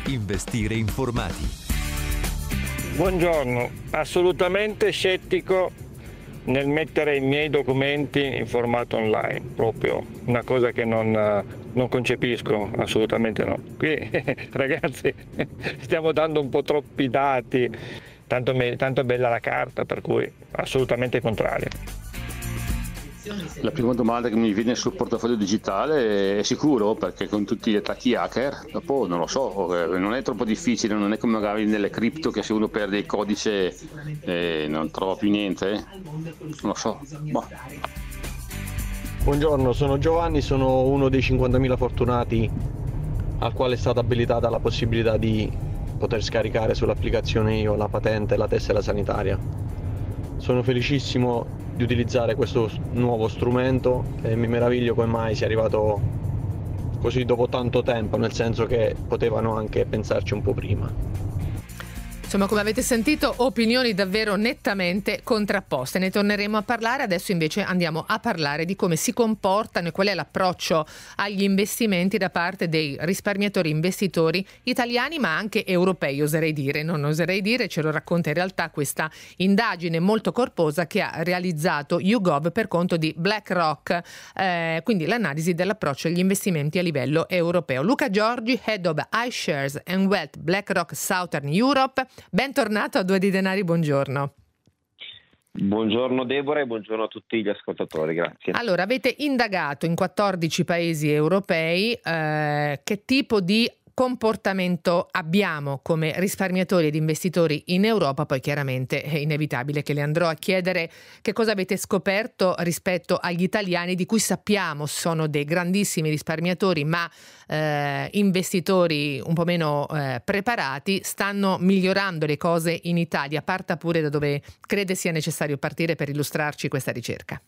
Investire informati. Buongiorno, assolutamente scettico nel mettere i miei documenti in formato online, proprio una cosa che non concepisco, assolutamente no. Qui ragazzi stiamo dando un po' troppi dati, tanto è bella la carta, per cui assolutamente contrario. La prima domanda che mi viene sul portafoglio digitale è sicuro, perché con tutti gli attacchi hacker, dopo non lo so, non è troppo difficile, non è come magari nelle cripto che se uno perde il codice non trova più niente, non lo so. Boh. Buongiorno, sono Giovanni, sono uno dei 50.000 fortunati al quale è stata abilitata la possibilità di poter scaricare sull'applicazione io la patente e la tessera sanitaria. Sono felicissimo di utilizzare questo nuovo strumento e mi meraviglio come mai sia arrivato così dopo tanto tempo, nel senso che potevano anche pensarci un po' prima. Insomma, come avete sentito, opinioni davvero nettamente contrapposte. Ne torneremo a parlare. Adesso invece andiamo a parlare di come si comportano e qual è l'approccio agli investimenti da parte dei risparmiatori investitori italiani, ma anche europei, oserei dire. Non oserei dire, ce lo racconta in realtà questa indagine molto corposa che ha realizzato YouGov per conto di BlackRock, quindi l'analisi dell'approccio agli investimenti a livello europeo. Luca Giorgi, Head of iShares and Wealth BlackRock Southern Europe. Bentornato a Due di Denari, buongiorno. Buongiorno Deborah e buongiorno a tutti gli ascoltatori, grazie. Allora, avete indagato in 14 paesi europei che tipo di comportamento abbiamo come risparmiatori ed investitori in Europa. Poi chiaramente è inevitabile che le andrò a chiedere che cosa avete scoperto rispetto agli italiani, di cui sappiamo sono dei grandissimi risparmiatori ma investitori un po' meno preparati. Stanno migliorando le cose in Italia? Parta pure da dove crede sia necessario partire per illustrarci questa ricerca.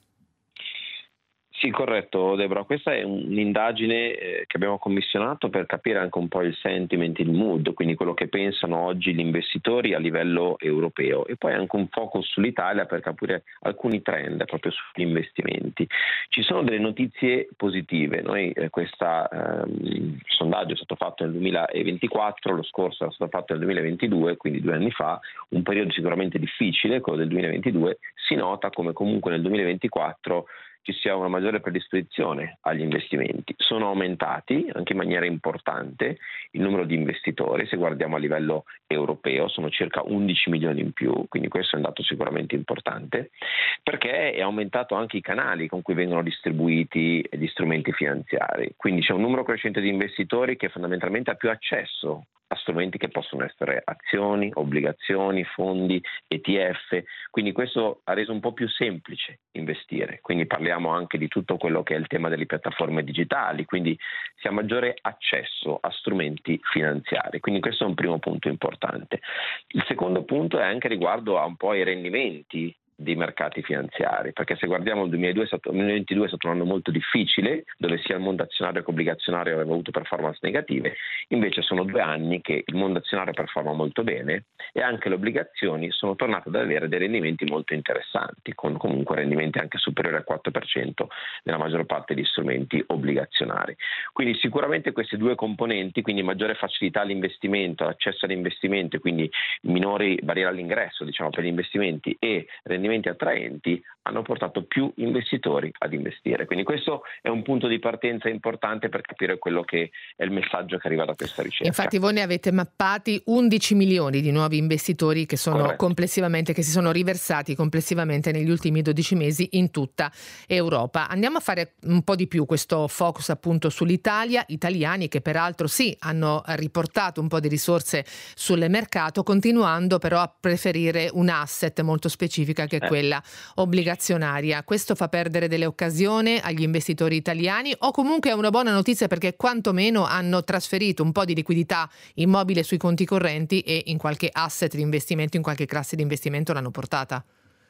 Sì, corretto Deborah, questa è un'indagine che abbiamo commissionato per capire anche un po' il sentiment, il mood, quindi quello che pensano oggi gli investitori a livello europeo, e poi anche un focus sull'Italia per capire alcuni trend proprio sugli investimenti. Ci sono delle notizie positive. Noi questo sondaggio è stato fatto nel 2024, lo scorso era stato fatto nel 2022, quindi 2 anni fa, un periodo sicuramente difficile, quello del 2022. Si nota come comunque nel 2024 ci sia una maggiore predisposizione agli investimenti. Sono aumentati anche in maniera importante il numero di investitori. Se guardiamo a livello europeo sono circa 11 milioni in più, quindi questo è un dato sicuramente importante, perché è aumentato anche i canali con cui vengono distribuiti gli strumenti finanziari. Quindi c'è un numero crescente di investitori che fondamentalmente ha più accesso a strumenti che possono essere azioni, obbligazioni, fondi, ETF, quindi questo ha reso un po' più semplice investire. Quindi parliamo anche di tutto quello che è il tema delle piattaforme digitali, quindi si ha maggiore accesso a strumenti finanziari, quindi questo è un primo punto importante. Il secondo punto è anche riguardo a un po' i rendimenti dei mercati finanziari, perché se guardiamo il 2022 è stato un anno molto difficile, dove sia il mondo azionario che obbligazionario aveva avuto performance negative. Invece sono 2 anni che il mondo azionario performa molto bene e anche le obbligazioni sono tornate ad avere dei rendimenti molto interessanti, con comunque rendimenti anche superiori al 4% nella maggior parte degli strumenti obbligazionari. Quindi sicuramente queste 2 componenti, quindi maggiore facilità all'investimento, accesso all'investimento, quindi minori barriere all'ingresso, diciamo, per gli investimenti, e rendimenti attraenti, hanno portato più investitori ad investire. Quindi questo è un punto di partenza importante per capire quello che è il messaggio che arriva da questa ricerca. Infatti voi ne avete mappati 11 milioni di nuovi investitori che sono complessivamente, che si sono riversati complessivamente negli ultimi 12 mesi in tutta Europa. Andiamo a fare un po' di più questo focus appunto sull'Italia, italiani che peraltro sì hanno riportato un po' di risorse sul mercato, continuando però a preferire un asset molto specifica che è quella obbligazionaria. Questo fa perdere delle occasioni agli investitori italiani, o comunque è una buona notizia perché quantomeno hanno trasferito un po' di liquidità immobile sui conti correnti e in qualche asset di investimento, in qualche classe di investimento l'hanno portata?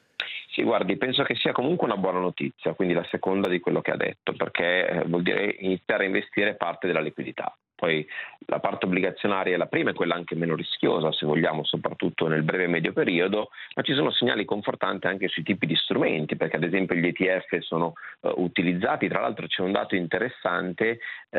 Sì, guardi, penso che sia comunque una buona notizia, quindi la seconda di quello che ha detto, perché vuol dire iniziare a investire parte della liquidità. Poi la parte obbligazionaria, la prima è quella anche meno rischiosa, se vogliamo, soprattutto nel breve e medio periodo, ma ci sono segnali confortanti anche sui tipi di strumenti, perché ad esempio gli ETF sono utilizzati. Tra l'altro c'è un dato interessante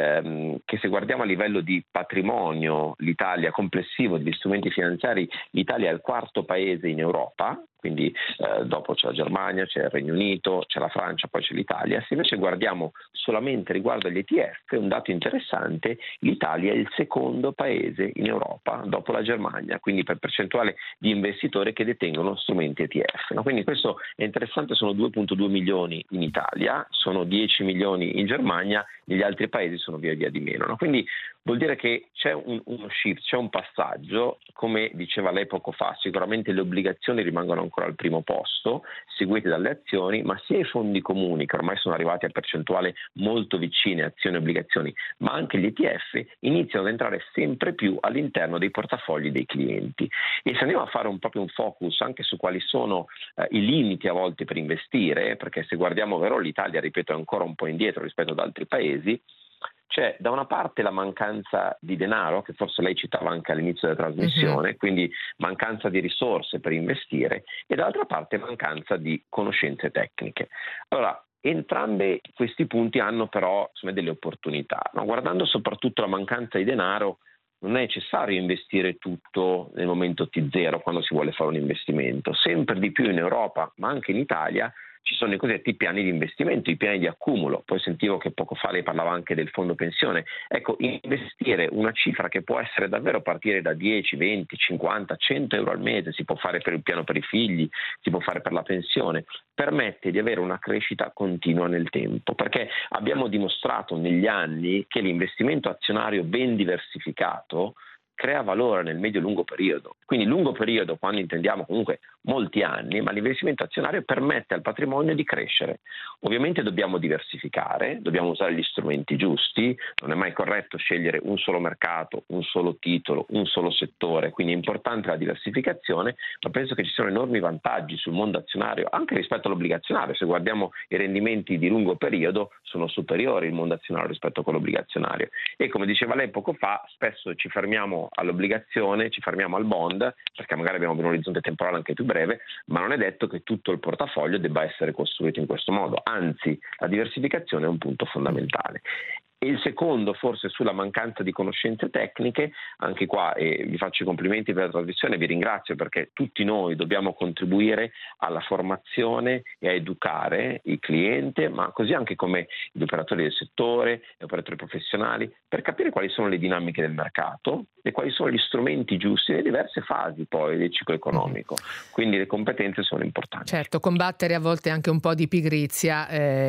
che se guardiamo a livello di patrimonio l'Italia complessivo degli strumenti finanziari, l'Italia è il quarto paese in Europa, quindi dopo c'è la Germania, c'è il Regno Unito, c'è la Francia, poi c'è l'Italia. Se invece guardiamo solamente riguardo agli ETF, un dato interessante, l'Italia è il secondo paese in Europa dopo la Germania, quindi per percentuale di investitori che detengono strumenti ETF. No? Quindi questo è interessante, sono 2,2 milioni in Italia, sono 10 milioni in Germania, negli altri paesi sono via di meno. No? Quindi vuol dire che c'è uno shift, c'è un passaggio, come diceva lei poco fa, sicuramente le obbligazioni rimangono ancora al primo posto, seguite dalle azioni, ma sia i fondi comuni, che ormai sono arrivati a percentuali molto vicine azioni e obbligazioni, ma anche gli ETF iniziano ad entrare sempre più all'interno dei portafogli dei clienti. E se andiamo a fare proprio un focus anche su quali sono i limiti a volte per investire, perché se guardiamo vero l'Italia, ripeto, è ancora un po' indietro rispetto ad altri paesi, c'è da una parte la mancanza di denaro, che forse lei citava anche all'inizio della trasmissione, quindi mancanza di risorse per investire, e dall'altra parte mancanza di conoscenze tecniche. Allora, entrambi questi punti hanno però delle opportunità. No? Guardando soprattutto la mancanza di denaro, non è necessario investire tutto nel momento T0 quando si vuole fare un investimento. Sempre di più in Europa, ma anche in Italia, ci sono i cosiddetti piani di investimento, i piani di accumulo. Poi sentivo che poco fa lei parlava anche del fondo pensione. Ecco, investire una cifra che può essere davvero partire da 10, 20, 50, 100 euro al mese, si può fare per il piano per i figli, si può fare per la pensione, permette di avere una crescita continua nel tempo, perché abbiamo dimostrato negli anni che l'investimento azionario ben diversificato crea valore nel medio-lungo periodo. Quindi lungo periodo, quando intendiamo comunque molti anni, ma l'investimento azionario permette al patrimonio di crescere. Ovviamente dobbiamo diversificare, dobbiamo usare gli strumenti giusti, non è mai corretto scegliere un solo mercato, un solo titolo, un solo settore, quindi è importante la diversificazione, ma penso che ci siano enormi vantaggi sul mondo azionario, anche rispetto all'obbligazionario. Se guardiamo i rendimenti di lungo periodo, sono superiori il mondo azionario rispetto a quello obbligazionario. E come diceva lei poco fa, spesso ci fermiamo all'obbligazione, ci fermiamo al bond, perché magari abbiamo un orizzonte temporale anche più breve, ma non è detto che tutto il portafoglio debba essere costruito in questo modo, anzi la diversificazione è un punto fondamentale. E il secondo, forse sulla mancanza di conoscenze tecniche, anche qua vi faccio i complimenti per la trasmissione, vi ringrazio perché tutti noi dobbiamo contribuire alla formazione e a educare il cliente, ma così anche come gli operatori del settore, gli operatori professionali, per capire quali sono le dinamiche del mercato e quali sono gli strumenti giusti nelle diverse fasi poi del ciclo economico. Quindi le competenze sono importanti. Certo, combattere a volte anche un po' di pigrizia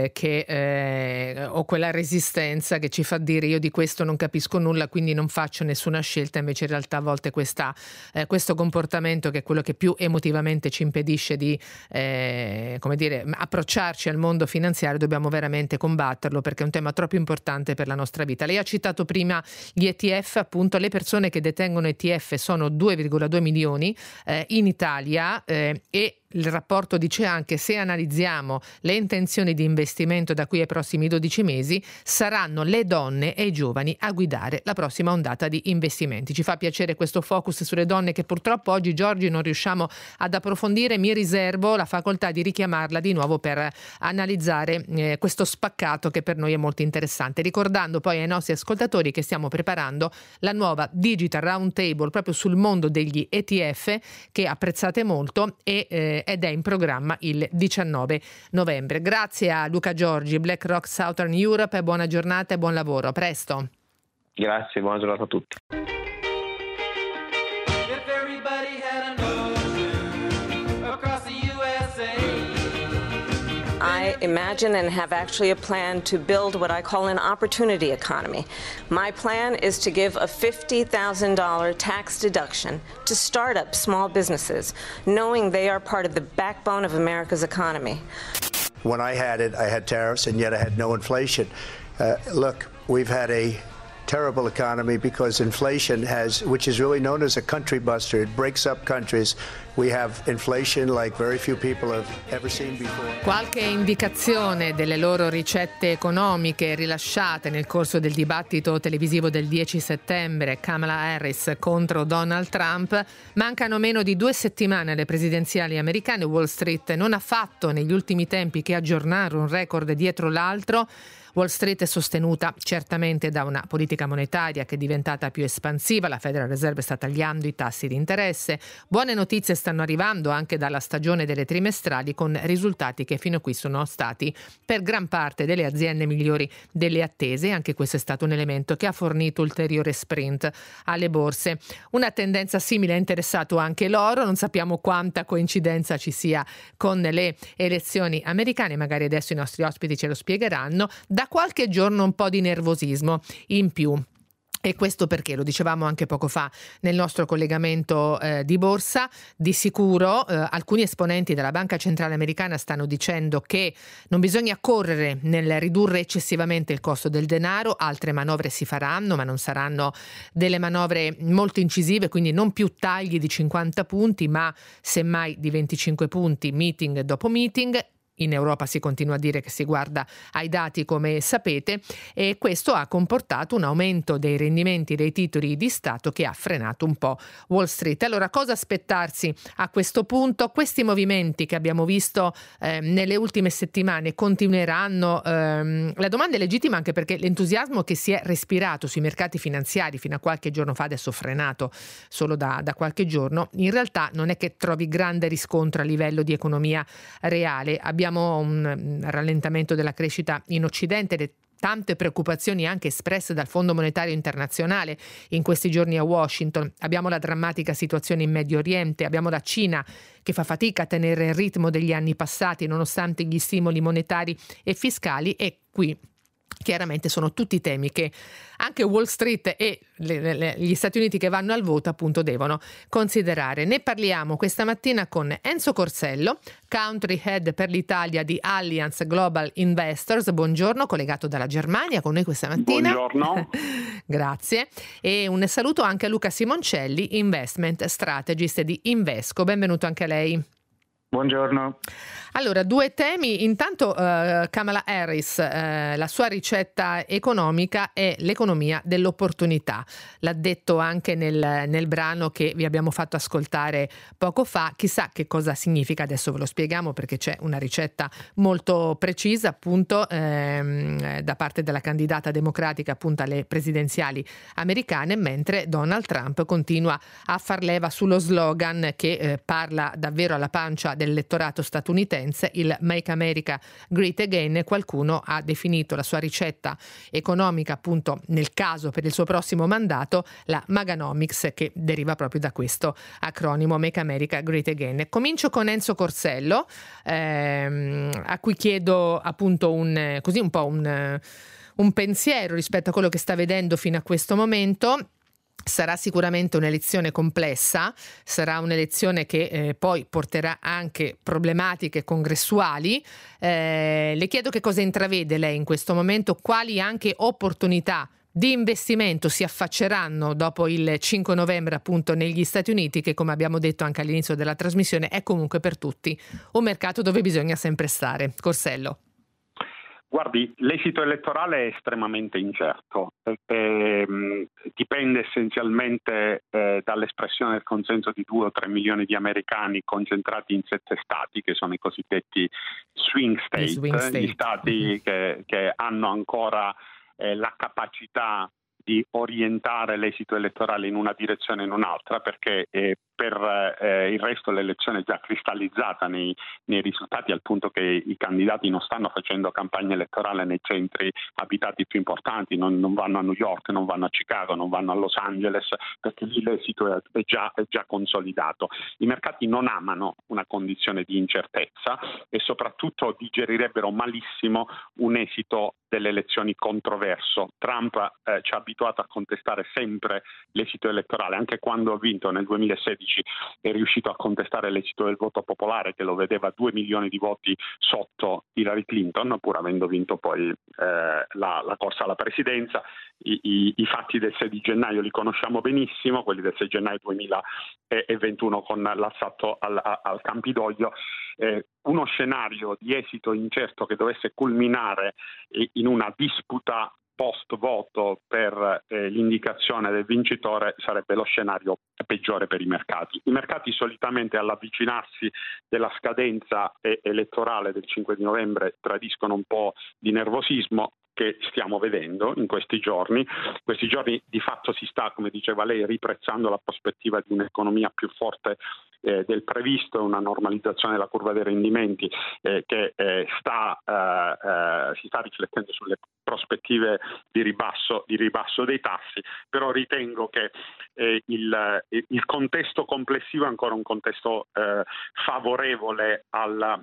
o quella resistenza che ci fa dire io di questo non capisco nulla, quindi non faccio nessuna scelta, invece in realtà a volte questo comportamento, che è quello che più emotivamente ci impedisce di approcciarci al mondo finanziario, dobbiamo veramente combatterlo, perché è un tema troppo importante per la nostra vita. Lei ha citato prima gli ETF, appunto le persone che detengono ETF sono 2,2 milioni in Italia e il rapporto dice anche: se analizziamo le intenzioni di investimento da qui ai prossimi 12 mesi, saranno le donne e i giovani a guidare la prossima ondata di investimenti. Ci fa piacere questo focus sulle donne che purtroppo oggi, Giorgi, non riusciamo ad approfondire. Mi riservo la facoltà di richiamarla di nuovo per analizzare questo spaccato che per noi è molto interessante. Ricordando poi ai nostri ascoltatori che stiamo preparando la nuova Digital Roundtable proprio sul mondo degli ETF, che apprezzate molto ed è in programma il 19 novembre. Grazie a Luca Giorgi, BlackRock Southern Europe, e buona giornata e buon lavoro. A presto. Grazie, buona giornata a tutti. I imagine and have actually a plan to build what I call an opportunity economy. My plan is to give a $50,000 tax deduction to startup small businesses, knowing they are part of the backbone of America's economy. When I had it, I had tariffs, and yet I had no inflation. Look, we've had a terrible economy because inflation which is really known as a country buster. It breaks up countries. We have inflation like very few people have ever seen before. Qualche indicazione delle loro ricette economiche rilasciate nel corso del dibattito televisivo del 10 settembre, Kamala Harris contro Donald Trump. Mancano meno di 2 settimane alle presidenziali americane. Wall Street non ha fatto negli ultimi tempi che aggiornare un record dietro l'altro. Wall Street è sostenuta certamente da una politica monetaria che è diventata più espansiva, la Federal Reserve sta tagliando i tassi di interesse, buone notizie stanno arrivando anche dalla stagione delle trimestrali con risultati che fino a qui sono stati per gran parte delle aziende migliori delle attese, anche questo è stato un elemento che ha fornito ulteriore sprint alle borse. Una tendenza simile ha interessato anche l'oro, non sappiamo quanta coincidenza ci sia con le elezioni americane, magari adesso i nostri ospiti ce lo spiegheranno. Da qualche giorno un po' di nervosismo in più. E questo perché, lo dicevamo anche poco fa nel nostro collegamento di borsa, di sicuro alcuni esponenti della Banca Centrale Americana stanno dicendo che non bisogna correre nel ridurre eccessivamente il costo del denaro, altre manovre si faranno, ma non saranno delle manovre molto incisive, quindi non più tagli di 50 punti, ma semmai di 25 punti, meeting dopo meeting. In Europa si continua a dire che si guarda ai dati, come sapete, e questo ha comportato un aumento dei rendimenti dei titoli di Stato che ha frenato un po' Wall Street. Allora, cosa aspettarsi a questo punto? Questi movimenti che abbiamo visto nelle ultime settimane continueranno? La domanda è legittima anche perché l'entusiasmo che si è respirato sui mercati finanziari fino a qualche giorno fa, adesso frenato solo da qualche giorno, in realtà non è che trovi grande riscontro a livello di economia reale. Abbiamo un rallentamento della crescita in Occidente, le tante preoccupazioni anche espresse dal Fondo Monetario Internazionale in questi giorni a Washington. Abbiamo la drammatica situazione in Medio Oriente, abbiamo la Cina che fa fatica a tenere il ritmo degli anni passati nonostante gli stimoli monetari e fiscali, e qui chiaramente sono tutti temi che anche Wall Street e gli Stati Uniti che vanno al voto appunto devono considerare. Ne parliamo questa mattina con Enzo Corsello, Country Head per l'Italia di Allianz Global Investors. Buongiorno, collegato dalla Germania con noi questa mattina. Buongiorno. Grazie. E un saluto anche a Luca Simoncelli, Investment Strategist di Invesco. Benvenuto anche a lei. Buongiorno. Allora, 2 temi. Intanto Kamala Harris, la sua ricetta economica è l'economia dell'opportunità. L'ha detto anche nel brano che vi abbiamo fatto ascoltare poco fa. Chissà che cosa significa, adesso ve lo spieghiamo perché c'è una ricetta molto precisa appunto da parte della candidata democratica appunto alle presidenziali americane, mentre Donald Trump continua a far leva sullo slogan che parla davvero alla pancia dell'elettorato statunitense, il Make America Great Again. Qualcuno ha definito la sua ricetta economica appunto nel caso per il suo prossimo mandato la Maganomics, che deriva proprio da questo acronimo Make America Great Again. Comincio con Enzo Corsello, a cui chiedo appunto un pensiero rispetto a quello che sta vedendo fino a questo momento. Sarà sicuramente un'elezione complessa, sarà un'elezione che poi porterà anche problematiche congressuali. Le chiedo che cosa intravede lei in questo momento, quali anche opportunità di investimento si affacceranno dopo il 5 novembre appunto negli Stati Uniti, che come abbiamo detto anche all'inizio della trasmissione è comunque per tutti un mercato dove bisogna sempre stare. Corsello. Guardi, l'esito elettorale è estremamente incerto, dipende essenzialmente dall'espressione del consenso di 2 o 3 milioni di americani concentrati in 7 stati, che sono i cosiddetti swing state. Gli stati che hanno ancora la capacità di orientare l'esito elettorale in una direzione o in un'altra, perché per il resto l'elezione è già cristallizzata nei risultati, al punto che i candidati non stanno facendo campagna elettorale nei centri abitati più importanti, non vanno a New York, non vanno a Chicago, non vanno a Los Angeles, perché lì l'esito è già consolidato. I mercati non amano una condizione di incertezza e soprattutto digerirebbero malissimo un esito delle elezioni controverso. Trump ci ha abituato a contestare sempre l'esito elettorale, anche quando ha vinto nel 2016 2016 è riuscito a contestare l'esito del voto popolare, che lo vedeva 2 milioni di voti sotto Hillary Clinton, pur avendo vinto poi la corsa alla presidenza. I fatti del 6 di gennaio li conosciamo benissimo, quelli del 6 gennaio 2021 con l'assalto al Campidoglio. Uno scenario di esito incerto che dovesse culminare in una disputa post voto per l'indicazione del vincitore sarebbe lo scenario peggiore per i mercati. I mercati solitamente, all'avvicinarsi della scadenza elettorale del 5 di novembre, tradiscono un po' di nervosismo, che stiamo vedendo in questi giorni. Questi giorni di fatto si sta, come diceva lei, riprezzando la prospettiva di un'economia più forte del previsto, una normalizzazione della curva dei rendimenti che si sta riflettendo sulle prospettive di ribasso dei tassi, però ritengo che il contesto complessivo è ancora un contesto favorevole alla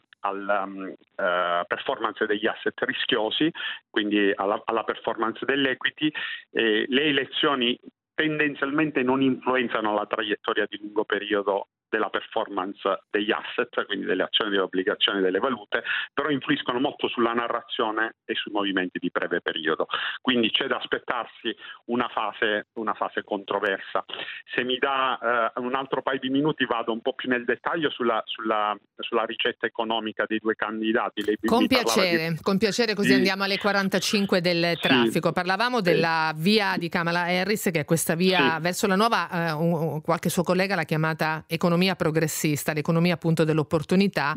performance degli asset rischiosi, quindi alla performance dell'equity. Le elezioni tendenzialmente non influenzano la traiettoria di lungo periodo della performance degli asset, quindi delle azioni, delle obbligazioni, delle valute, però influiscono molto sulla narrazione e sui movimenti di breve periodo. Quindi c'è da aspettarsi una fase controversa. Se mi dà un altro paio di minuti vado un po' più nel dettaglio sulla ricetta economica dei due candidati. Lei con piacere, così andiamo alle 45 del traffico. Sì. Parlavamo della via di Kamala Harris, che è questa via verso la nuova, qualche suo collega l'ha chiamata economia progressista, l'economia appunto dell'opportunità.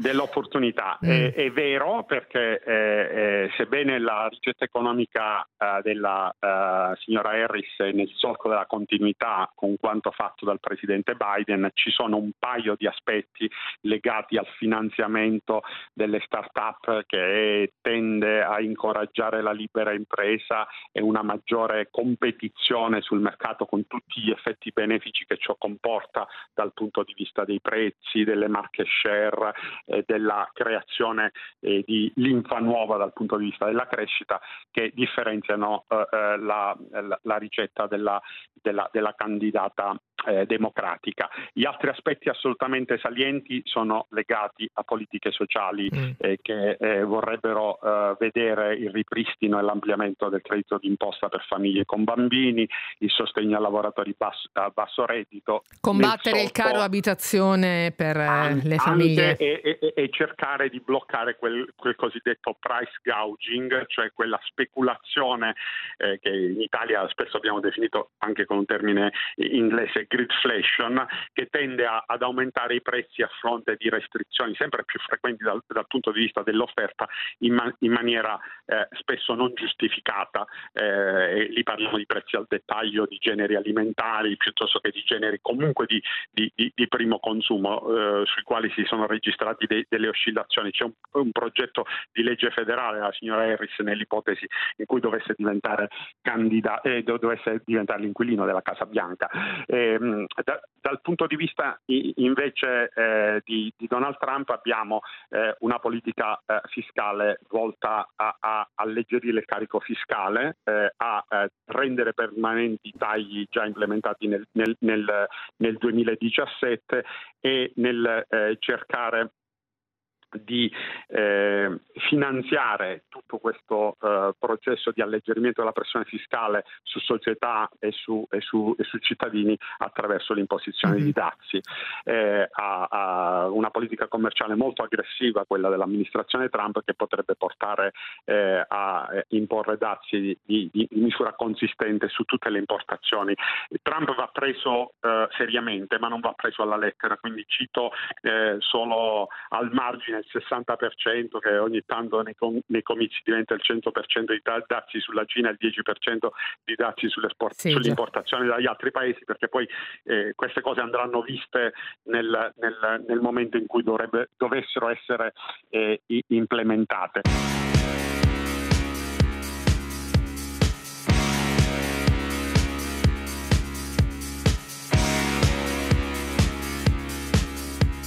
È vero, perché sebbene la ricetta economica della signora Harris è nel solco della continuità con quanto fatto dal presidente Biden, ci sono un paio di aspetti legati al finanziamento delle start-up che tende a incoraggiare la libera impresa e una maggiore competizione sul mercato, con tutti gli effetti benefici che ciò comporta dal punto di vista dei prezzi, delle market share, della creazione di linfa nuova dal punto di vista della crescita, che differenziano la ricetta della candidata democratica. Gli altri aspetti assolutamente salienti sono legati a politiche sociali che vorrebbero vedere il ripristino e l'ampliamento del credito d'imposta per famiglie con bambini, il sostegno a lavoratori a basso reddito, combattere il caro abitazione per le famiglie e cercare di bloccare quel cosiddetto price gouging, cioè quella speculazione che in Italia spesso abbiamo definito anche con un termine inglese gridflation, che tende ad aumentare i prezzi a fronte di restrizioni sempre più frequenti dal punto di vista dell'offerta in maniera spesso non giustificata. Lì parliamo di prezzi al dettaglio di generi alimentari piuttosto che di generi comunque di primo consumo, sui quali si sono registrati delle oscillazioni. C'è un progetto di legge federale della signora Harris nell'ipotesi in cui dovesse diventare l'inquilino della Casa Bianca. Dal punto di vista invece di Donald Trump abbiamo una politica fiscale volta a alleggerire il carico fiscale, a rendere permanenti i tagli già implementati nel 2017 e nel cercare di finanziare tutto questo processo di alleggerimento della pressione fiscale su società e su cittadini attraverso l'imposizione di dazi. A una politica commerciale molto aggressiva, quella dell'amministrazione Trump, che potrebbe portare a imporre dazi di misura consistente su tutte le importazioni. Trump va preso seriamente, ma non va preso alla lettera, quindi cito solo al margine il 60%, che ogni tanto nei comizi diventa il 100% di dazi sulla Cina e il 10% di dazi sull'importazione dagli altri paesi, perché poi queste cose andranno viste nel momento in cui dovessero essere implementate.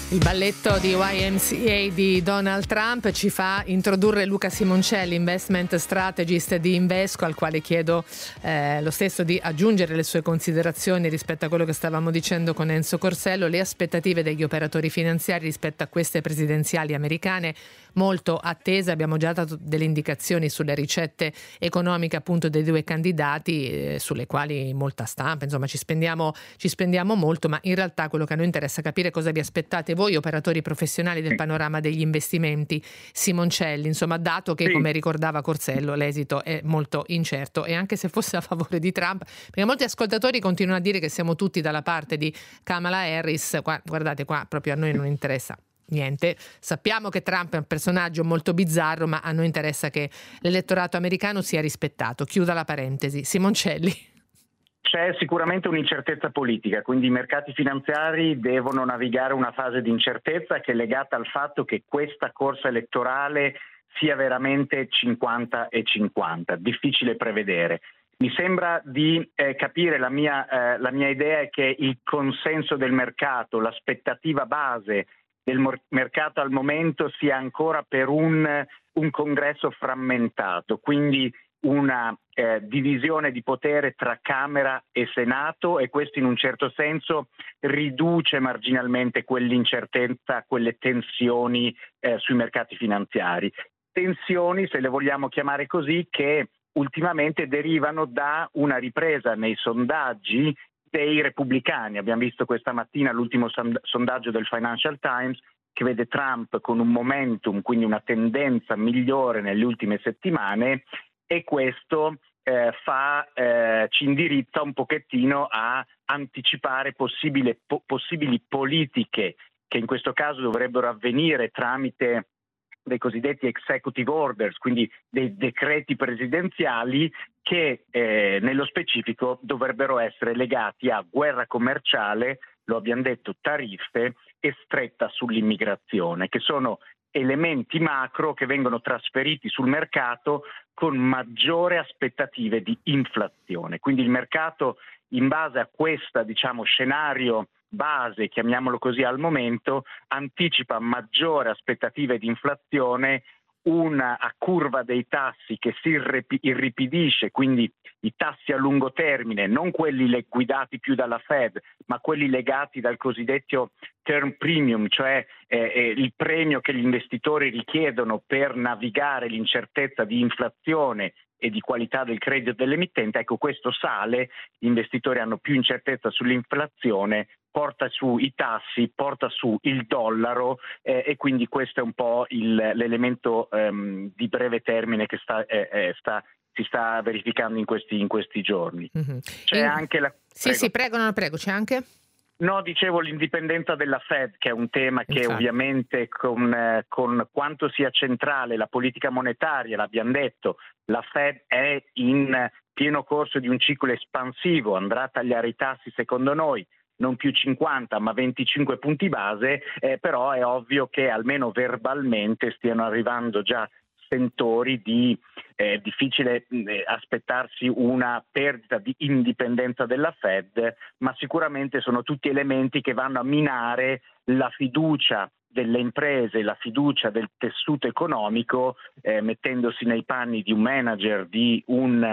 Il balletto di YMCA di Donald Trump ci fa introdurre Luca Simoncelli, investment strategist di Invesco, al quale chiedo lo stesso di aggiungere le sue considerazioni rispetto a quello che stavamo dicendo con Enzo Corsello. Le aspettative degli operatori finanziari rispetto a queste presidenziali americane molto attese. Abbiamo già dato delle indicazioni sulle ricette economiche appunto dei due candidati, sulle quali molta stampa, insomma ci spendiamo molto, ma in realtà quello che a noi interessa capire cosa vi aspettate voi operatori professionali del panorama degli investimenti. Simoncelli, insomma, dato che come ricordava Corsello l'esito è molto incerto, e anche se fosse a favore di Trump, perché molti ascoltatori continuano a dire che siamo tutti dalla parte di Kamala Harris, guardate qua proprio a noi non interessa niente, sappiamo che Trump è un personaggio molto bizzarro, ma a noi interessa che l'elettorato americano sia rispettato. Chiuda la parentesi. Simoncelli. C'è sicuramente un'incertezza politica, quindi i mercati finanziari devono navigare una fase di incertezza che è legata al fatto che questa corsa elettorale sia veramente 50 e 50, difficile prevedere. Mi sembra di capire, la mia idea è che il consenso del mercato, l'aspettativa base del mercato al momento sia ancora per un congresso frammentato, quindi una divisione di potere tra Camera e Senato, e questo in un certo senso riduce marginalmente quell'incertezza, quelle tensioni sui mercati finanziari. Tensioni, se le vogliamo chiamare così, che ultimamente derivano da una ripresa nei sondaggi dei repubblicani. Abbiamo visto questa mattina l'ultimo sondaggio del Financial Times che vede Trump con un momentum, quindi una tendenza migliore nelle ultime settimane, e questo ci indirizza un pochettino a anticipare possibili politiche che in questo caso dovrebbero avvenire tramite dei cosiddetti executive orders, quindi dei decreti presidenziali che nello specifico dovrebbero essere legati a guerra commerciale, lo abbiamo detto, tariffe e stretta sull'immigrazione, che sono elementi macro che vengono trasferiti sul mercato con maggiore aspettative di inflazione. Quindi il mercato, in base a questa, scenario base, chiamiamolo così al momento, anticipa maggiore aspettative di inflazione, una curva dei tassi che si irripidisce, quindi i tassi a lungo termine, non quelli guidati più dalla Fed, ma quelli legati dal cosiddetto term premium, cioè il premio che gli investitori richiedono per navigare l'incertezza di inflazione e di qualità del credito dell'emittente. Ecco, questo sale, gli investitori hanno più incertezza sull'inflazione, porta su i tassi, porta su il dollaro, e quindi questo è un po' l'elemento di breve termine che si sta verificando in questi giorni. Mm-hmm. C'è anche la... Prego, c'è anche? No, dicevo l'indipendenza della Fed, che è un tema che ovviamente con quanto sia centrale la politica monetaria, l'abbiamo detto, la Fed è in pieno corso di un ciclo espansivo, andrà a tagliare i tassi secondo noi, non più 50 ma 25 punti base, però è ovvio che almeno verbalmente stiano arrivando già sentori di difficile aspettarsi una perdita di indipendenza della Fed, ma sicuramente sono tutti elementi che vanno a minare la fiducia delle imprese, la fiducia del tessuto economico, mettendosi nei panni di un manager, di un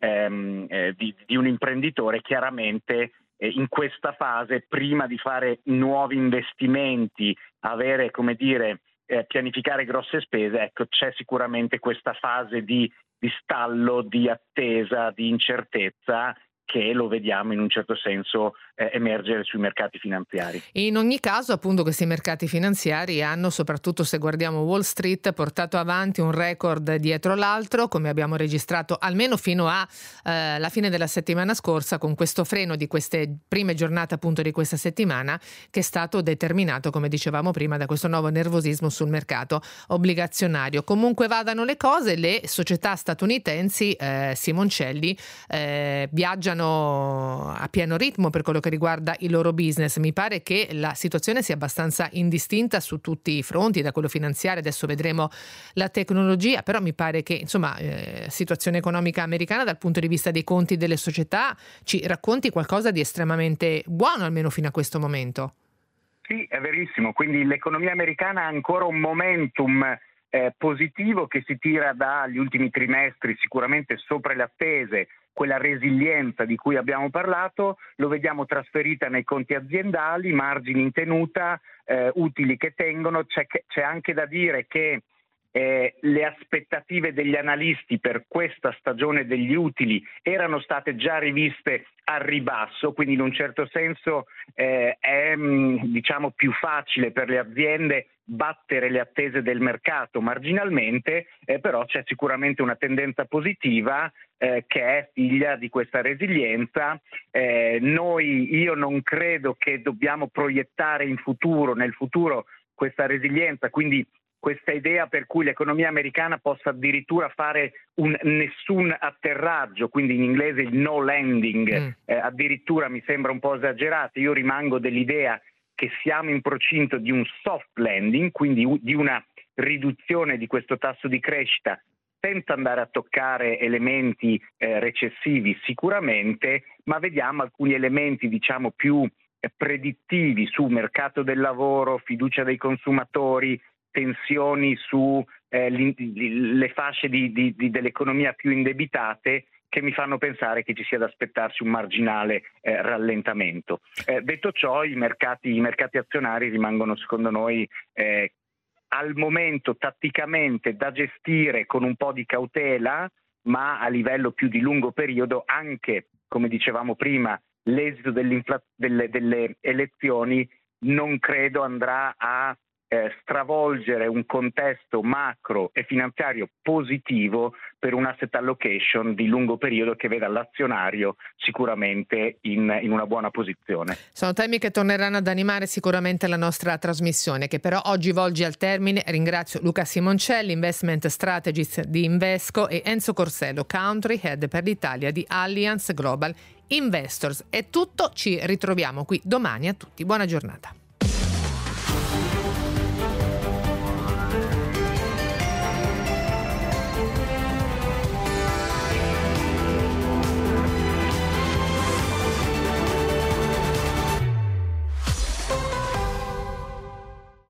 imprenditore. Chiaramente in questa fase, prima di fare nuovi investimenti, avere, pianificare grosse spese, ecco, c'è sicuramente questa fase di stallo, di attesa, di incertezza, che lo vediamo in un certo senso emergere sui mercati finanziari. In ogni caso, appunto, questi mercati finanziari hanno, soprattutto se guardiamo Wall Street, portato avanti un record dietro l'altro, come abbiamo registrato almeno fino a la fine della settimana scorsa, con questo freno di queste prime giornate appunto di questa settimana, che è stato determinato, come dicevamo prima, da questo nuovo nervosismo sul mercato obbligazionario. Comunque vadano le cose, le società statunitensi, Simoncelli, viaggiano a pieno ritmo per quello che riguarda il loro business. Mi pare che la situazione sia abbastanza indistinta su tutti i fronti, da quello finanziario, adesso vedremo la tecnologia, però mi pare che situazione economica americana dal punto di vista dei conti delle società ci racconti qualcosa di estremamente buono, almeno fino a questo momento. Sì, è verissimo, quindi l'economia americana ha ancora un momentum positivo che si tira dagli ultimi trimestri, sicuramente sopra le attese. Quella resilienza di cui abbiamo parlato lo vediamo trasferita nei conti aziendali, margini in tenuta, utili che tengono. C'è anche da dire che le aspettative degli analisti per questa stagione degli utili erano state già riviste al ribasso, quindi in un certo senso è diciamo più facile per le aziende battere le attese del mercato marginalmente, però c'è sicuramente una tendenza positiva che è figlia di questa resilienza. Io non credo che dobbiamo proiettare nel futuro questa resilienza, quindi questa idea per cui l'economia americana possa addirittura fare un nessun atterraggio, quindi in inglese il no landing, addirittura mi sembra un po' esagerato. Io rimango dell'idea che siamo in procinto di un soft landing, quindi di una riduzione di questo tasso di crescita senza andare a toccare elementi recessivi sicuramente, ma vediamo alcuni elementi diciamo più predittivi su mercato del lavoro, fiducia dei consumatori, tensioni su le fasce dell'economia più indebitate, che mi fanno pensare che ci sia da aspettarsi un marginale rallentamento. Detto ciò, i mercati azionari rimangono secondo noi al momento tatticamente da gestire con un po' di cautela, ma a livello più di lungo periodo, anche come dicevamo prima, l'esito delle elezioni non credo andrà a stravolgere un contesto macro e finanziario positivo per un asset allocation di lungo periodo che veda l'azionario sicuramente in una buona posizione. Sono temi che torneranno ad animare sicuramente la nostra trasmissione, che però oggi volge al termine. Ringrazio Luca Simoncelli, Investment Strategist di Invesco, e Enzo Corsello, Country Head per l'Italia di Allianz Global Investors. È tutto, ci ritroviamo qui domani a tutti. Buona giornata.